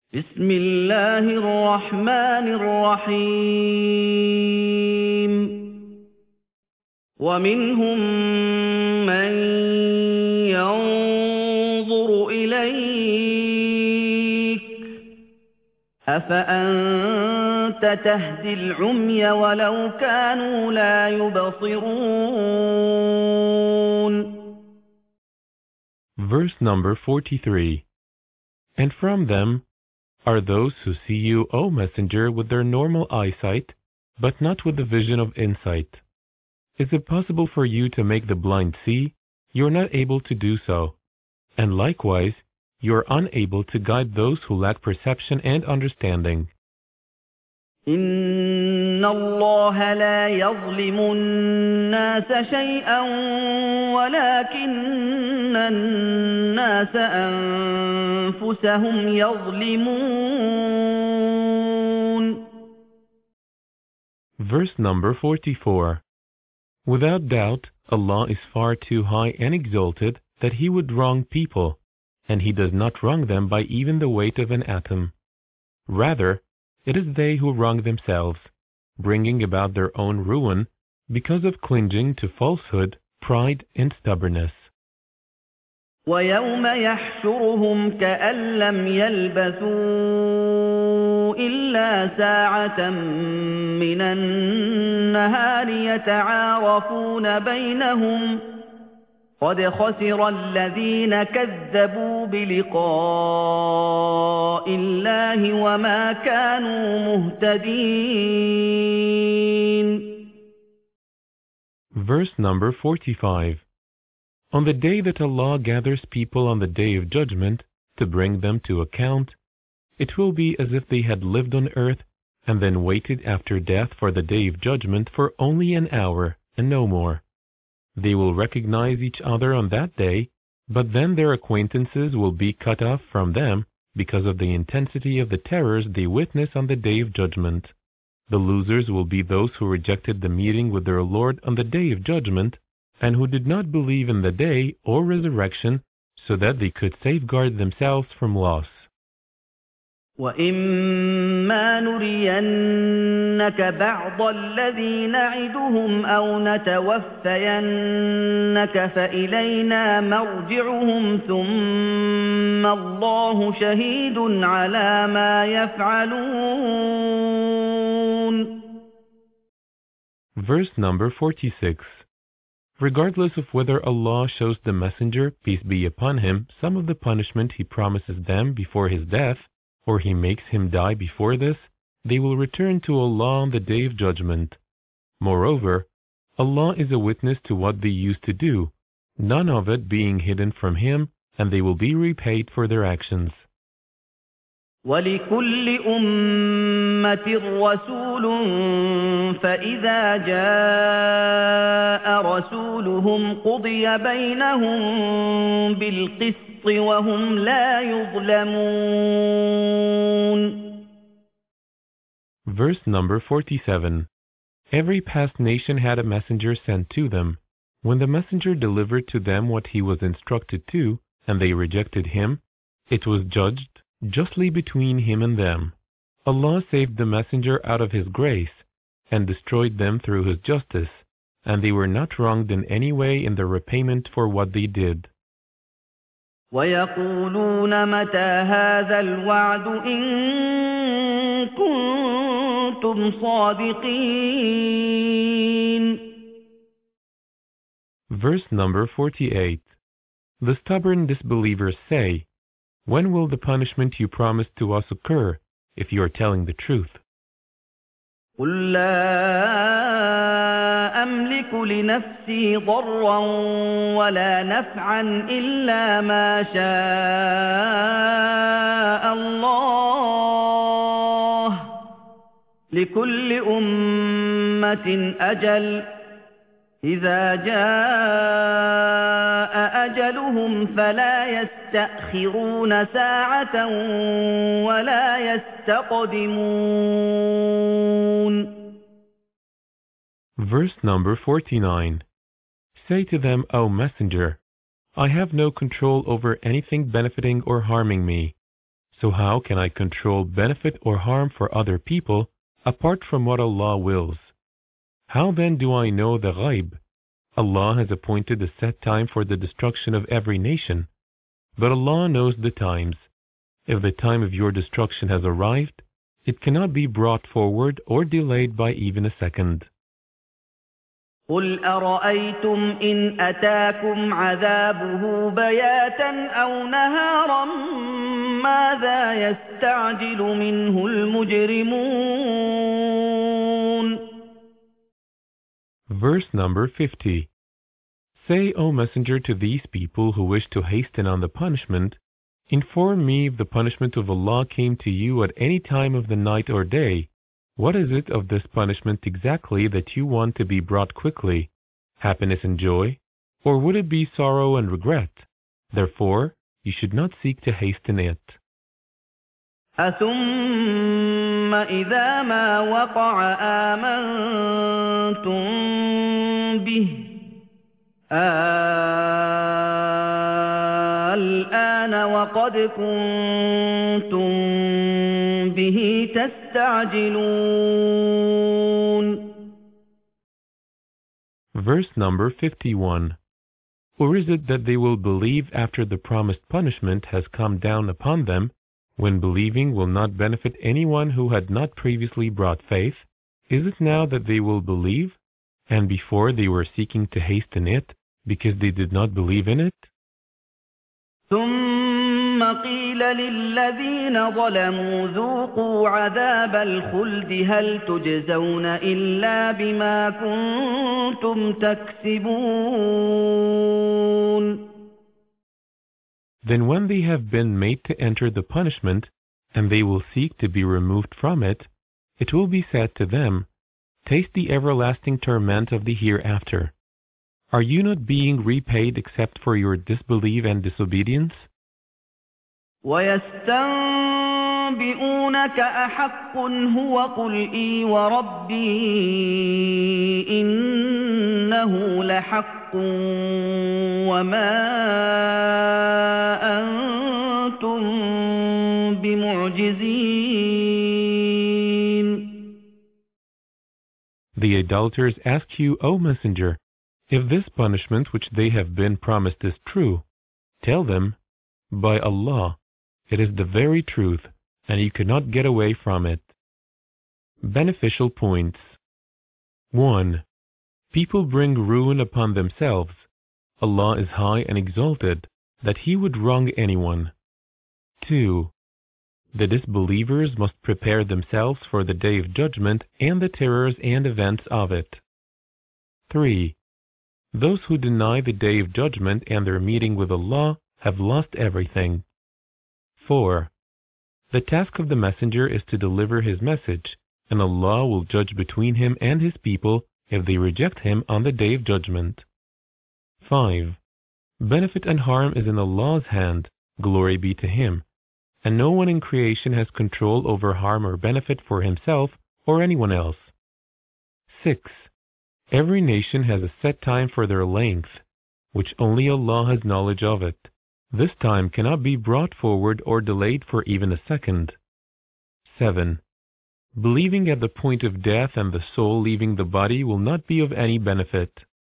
بسم الله الرحمن الرحيم ومنهم من ينظر إليك أفأنت تهدي العمي ولو كانوا لا يبصرون. Verse number 43. And from them are those who see you, O Messenger, with their normal eyesight, but not with the vision of insight. Is it possible for you to make the blind see? You are not able to do so. And likewise, you are unable to guide those who lack perception and understanding. إن الله لا يظلم الناس شيئا ولكن الناس أنفسهم يظلمون. Verse number 44. Without doubt, Allah is far too high and exalted that He would wrong people, and He does not wrong them by even the weight of an atom. Rather, it is they who wrong themselves, bringing about their own ruin because of clinging to falsehood, pride, and stubbornness. ويوم يحشرهم كأن لم يلبثوا إلا ساعة من النهار يتعارفون بينهم قد خسر الذين كذبوا بلقاء الله وما كانوا مهتدين. Verse number 45. On the day that Allah gathers people on the day of judgment to bring them to account, it will be as if they had lived on earth and then waited after death for the day of judgment for only an hour and no more. They will recognize each other on that day, but then their acquaintances will be cut off from them because of the intensity of the terrors they witness on the day of judgment. The losers will be those who rejected the meeting with their Lord on the day of judgment and who did not believe in the day or resurrection so that they could safeguard themselves from loss. وَإِمَّا نُرِيَنَّكَ بَعْضَ الَّذِي نَعِدُهُمْ أَوْ نَتَوَفَّيَنَّكَ فَإِلَيْنَا مَرْجِعُهُمْ ثُمَّ اللَّهُ شَهِيدٌ عَلَى مَا يَفْعَلُونَ. Verse number 46. Regardless of whether Allah shows the messenger, peace be upon him, some of the punishment he promises them before his death, or he makes him die before this, they will return to Allah on the day of judgment. Moreover, Allah is a witness to what they used to do, none of it being hidden from Him, and they will be repaid for their actions. وَلِكُلِّ أُمَّةٍ رَّسُولٌ فَإِذَا جَاءَ رَسُولُهُمْ قُضِيَ بَيْنَهُم بِالْقِسْطِ وَهُمْ لَا يُظْلَمُونَ. Verse number 47. Every past nation had a messenger sent to them. When the messenger delivered to them what he was instructed to, and they rejected him, it was judged justly between him and them. Allah saved the messenger out of His grace and destroyed them through His justice, and they were not wronged in any way in the repayment for what they did. وَيَقُولُونَ مَتَى هَذَا الْوَعْدُ إِن كُنتُمْ صَادِقِينَ. Verse number 48. The stubborn disbelievers say, when will the punishment you promised to us occur, if you are telling the truth? قُل لَّا أَمْلِكُ لِنَفْسِي ضَرًّا وَلَا نَفْعًا إِلَّا مَا شَاءَ اللَّهُ ۗ لِكُلِّ أُمَّةٍ أَجَلٌ ۖ إِذَا جَاءَ أَجَلُهُمْ فَلَا يَسْتَأْخِرُونَ سَاعَةً وَلَا يَسْتَقْدِمُونَ. Verse number 49. Say to them, O Messenger, I have no control over anything benefiting or harming me. So how can I control benefit or harm for other people apart from what Allah wills? How then do I know the ghaib? Allah has appointed a set time for the destruction of every nation, but Allah knows the times. If the time of your destruction has arrived, it cannot be brought forward or delayed by even a second. قُلْ أَرَأَيْتُمْ إِنْ أَتَاكُمْ عَذَابُهُ بَيَاتًا أَوْ نَهَارًا مَاذَا يَسْتَعْجِلُ مِنْهُ الْمُجْرِمُونَ. Verse number 50. Say, O Messenger, to these people who wish to hasten on the punishment, inform me if the punishment of Allah came to you at any time of the night or day. What is it of this punishment exactly that you want to be brought quickly? Happiness and joy? Or would it be sorrow and regret? Therefore, you should not seek to hasten it. أَثُمَّ إِذَا مَا وَقَعَ آمَنْتُمْ بِهِ الآن وقد كنتم به تستعجلون. Verse number 51. Or is it that they will believe after the promised punishment has come down upon them, when believing will not benefit anyone who had not previously brought faith? Is it now that they will believe, and before they were seeking to hasten it, because they did not believe in it? ثم قيل للذين ظلموا ذوقوا عذاب الخلد هل تجزون إلا بما كنتم تكسبون. Then when they have been made to enter the punishment, and they will seek to be removed from it, it will be said to them, taste the everlasting torment of the hereafter. Are you not being repaid except for your disbelief and disobedience? وَيَسْتَنبِئُونَكَ أَحَقٌّ هُوَ قُلْ إِي وَرَبِّي إِنَّهُ لَحَقٌّ وَمَا أَنْتُمْ بِمُعْجِزِينَ. The idolaters ask you, O Messenger, if this punishment which they have been promised is true, tell them, by Allah, it is the very truth, and you cannot get away from it. Beneficial points. 1. People bring ruin upon themselves. Allah is high and exalted, that He would wrong anyone. 2. The disbelievers must prepare themselves for the day of judgment and the terrors and events of it. 3. Those who deny the day of judgment and their meeting with Allah have lost everything. 4. The task of the messenger is to deliver his message, and Allah will judge between him and his people if they reject him on the day of judgment. 5. Benefit and harm is in Allah's hand, glory be to Him, and no one in creation has control over harm or benefit for himself or anyone else. 6. Every nation has a set time for their length, which only Allah has knowledge of it. This time cannot be brought forward or delayed for even a second. 7. Believing at the point of death and the soul leaving the body will not be of any benefit.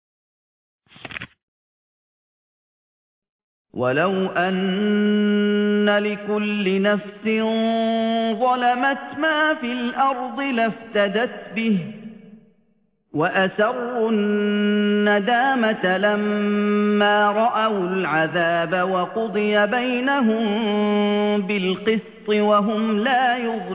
ولو أن لكل نفس ظلمت ما في الأرض لافتدت به وأسروا الندامة لما رأوا العذاب وقضي بينهم بالقسط وهم لا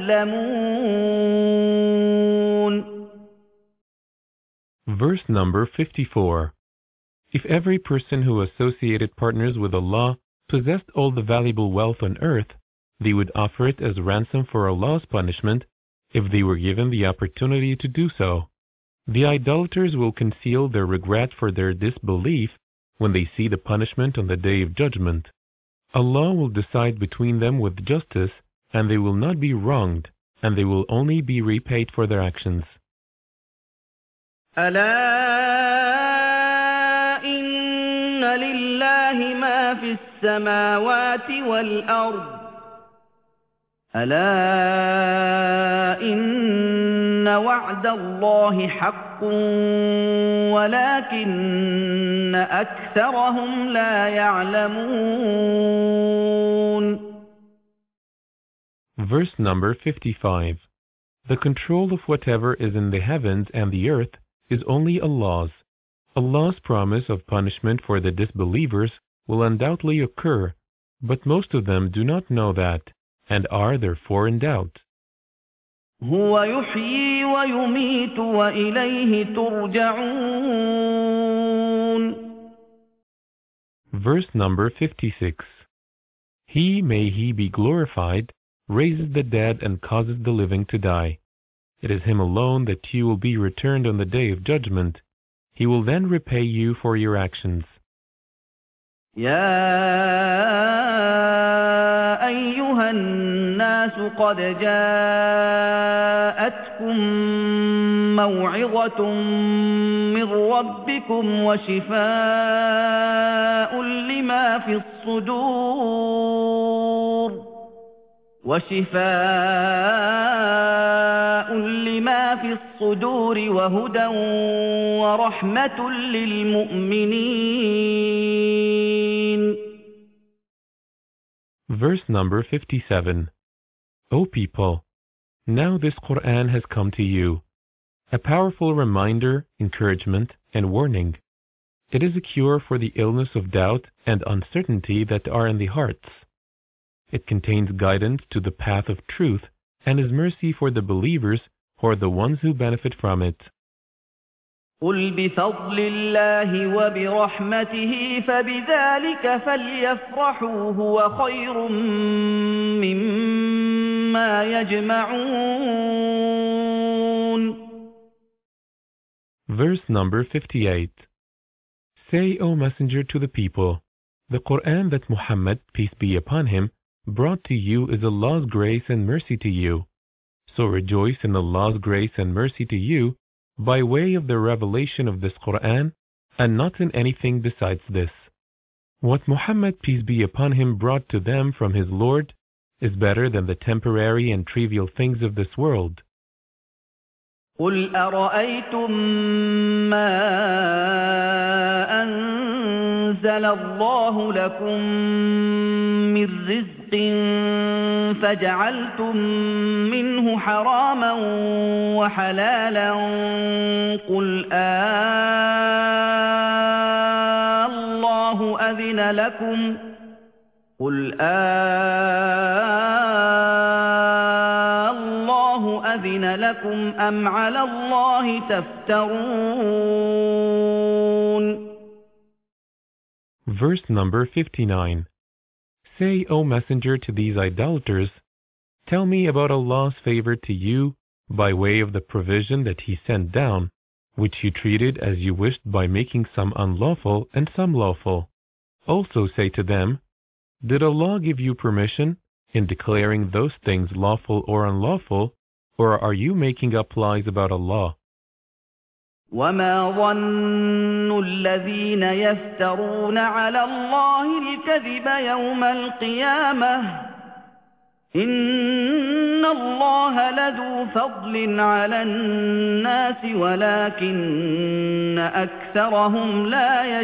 يظلمون. Verse number 54. If every person who associated partners with Allah possessed all the valuable wealth on earth, they would offer it as ransom for Allah's punishment if they were given the opportunity to do so. The idolaters will conceal their regret for their disbelief when they see the punishment on the day of judgment. Allah will decide between them with justice, and they will not be wronged, and they will only be repaid for their actions. إن لله ما في السماوات والأرض ألا إن وعد الله حق ولكن أكثرهم لا يعلمون. Verse number 55. The control of whatever is in the heavens and the earth is only Allah's. Allah's promise of punishment for the disbelievers will undoubtedly occur, but most of them do not know that, and are therefore in doubt. هو يحيي ويميت وإليه ترجعون. Verse number 56. He, may He be glorified, raises the dead and causes the living to die. It is Him alone that you will be returned on the day of judgment. He will then repay you for your actions. يا أيها الناس قد جاءتكم موعظة من ربكم وشفاء لما في الصدور وهدى ورحمة للمؤمنين. Verse number 57. O people, now this Quran has come to you, a powerful reminder, encouragement, and warning. It is a cure for the illness of doubt and uncertainty that are in the hearts. It contains guidance to the path of truth and is mercy for the believers who are the ones who benefit from it. قل بفضل الله وبرحمته فبذلك فليفرحوا هو خير مما يجمعون. Verse number 58. Say, O Messenger, to the people, the Quran that Muhammad, peace be upon him, brought to you is Allah's grace and mercy to you. So rejoice in Allah's grace and mercy to you by way of the revelation of this Quran, and not in anything besides this. What Muhammad, peace be upon him, brought to them from his Lord is better than the temporary and trivial things of this world. قل أرأيتم ما أنزل الله لكم من رزق فجعلتم منه حراما وحلالا قل الله أذن لكم أذن لكم أم على الله تفترون. Verse number 59. Say, O Messenger, to these idolaters, tell me about Allah's favor to you by way of the provision that He sent down, which you treated as you wished by making some unlawful and some lawful. Also say to them, did Allah give you permission in declaring those things lawful or unlawful, or are you making up lies about Allah? وما ظن الذين يفترون على الله الكذب يوم القيامة إن الله لذو فضل على الناس ولكن أكثرهم لا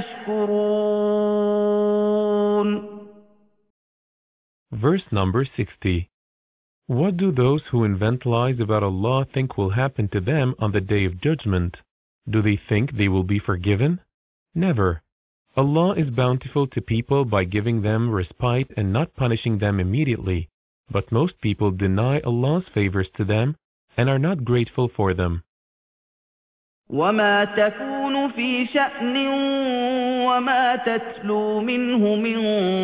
يشكرون. Verse number 60. What do those who invent lies about Allah think will happen to them on the day of judgment? Do they think they will be forgiven? Never. Allah is bountiful to people by giving them respite and not punishing them immediately, but most people deny Allah's favors to them and are not grateful for them. وما تكون في شأن وما تتلو منه من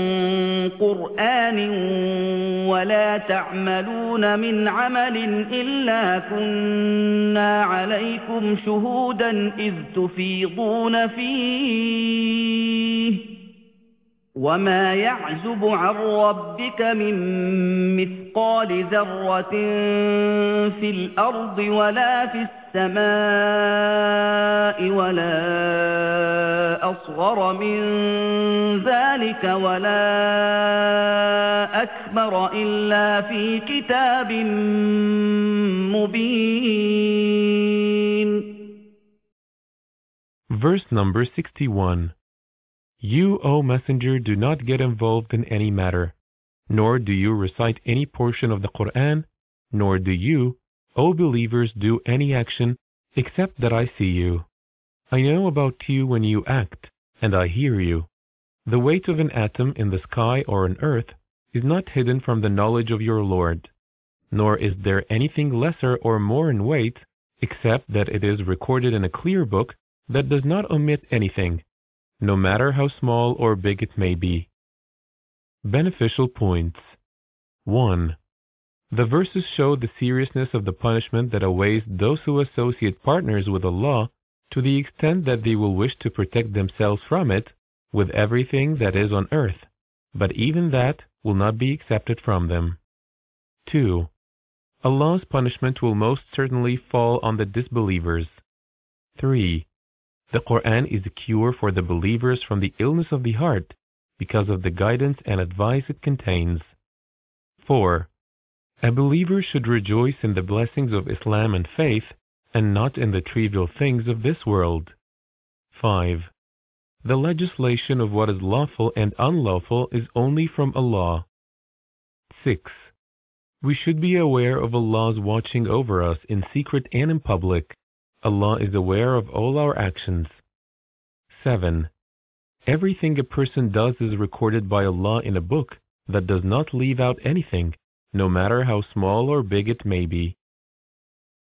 قرآن ولا تعملون من عمل إلا كنا عليكم شهودا إذ تفيضون فيه وما يعزب عن ربك من مثقال ذرة في الأرض ولا في السماء ولا أصغر من ذلك ولا أكبر إلا في كتاب مبين. Verse number 61. You, O Messenger, do not get involved in any matter, nor do you recite any portion of the Quran, nor do you, O believers, do any action, except that I see you. I know about you when you act, and I hear you. The weight of an atom in the sky or on earth is not hidden from the knowledge of your Lord, nor is there anything lesser or more in weight, except that it is recorded in a clear book that does not omit anything, no matter how small or big it may be. Beneficial points. 1. The verses show the seriousness of the punishment that awaits those who associate partners with Allah to the extent that they will wish to protect themselves from it with everything that is on earth, but even that will not be accepted from them. 2. Allah's punishment will most certainly fall on the disbelievers. 3. The Quran is a cure for the believers from the illness of the heart because of the guidance and advice it contains. 4. A believer should rejoice in the blessings of Islam and faith and not in the trivial things of this world. 5. The legislation of what is lawful and unlawful is only from Allah. 6. We should be aware of Allah's watching over us in secret and in public. Allah is aware of all our actions. 7. Everything a person does is recorded by Allah in a book that does not leave out anything, no matter how small or big it may be.